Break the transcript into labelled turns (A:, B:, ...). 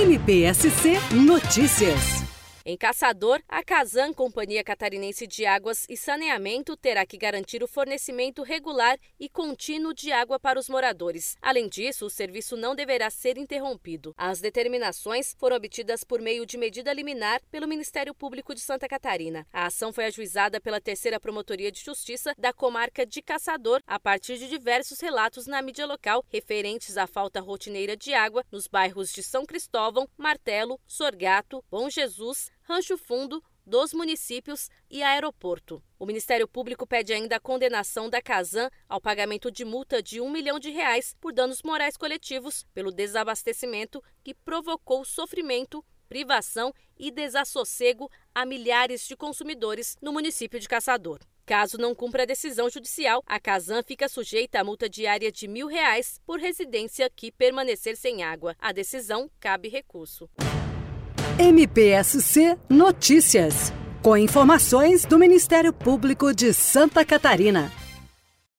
A: MPSC Notícias.
B: Em Caçador, a Casan, Companhia Catarinense de Águas e Saneamento, terá que garantir o fornecimento regular e contínuo de água para os moradores. Além disso, o serviço não deverá ser interrompido. As determinações foram obtidas por meio de medida liminar pelo Ministério Público de Santa Catarina. A ação foi ajuizada pela 3ª Promotoria de Justiça da comarca de Caçador, a partir de diversos relatos na mídia local referentes à falta rotineira de água nos bairros de São Cristóvão, Martelo, Sorgato, Bom Jesus, Rancho Fundo, dos municípios e aeroporto. O Ministério Público pede ainda a condenação da Casan ao pagamento de multa de R$1 milhão por danos morais coletivos pelo desabastecimento que provocou sofrimento, privação e desassossego a milhares de consumidores no município de Caçador. Caso não cumpra a decisão judicial, a Casan fica sujeita a multa diária de R$1.000 por residência que permanecer sem água. A decisão cabe recurso.
A: MPSC Notícias, com informações do Ministério Público de Santa Catarina.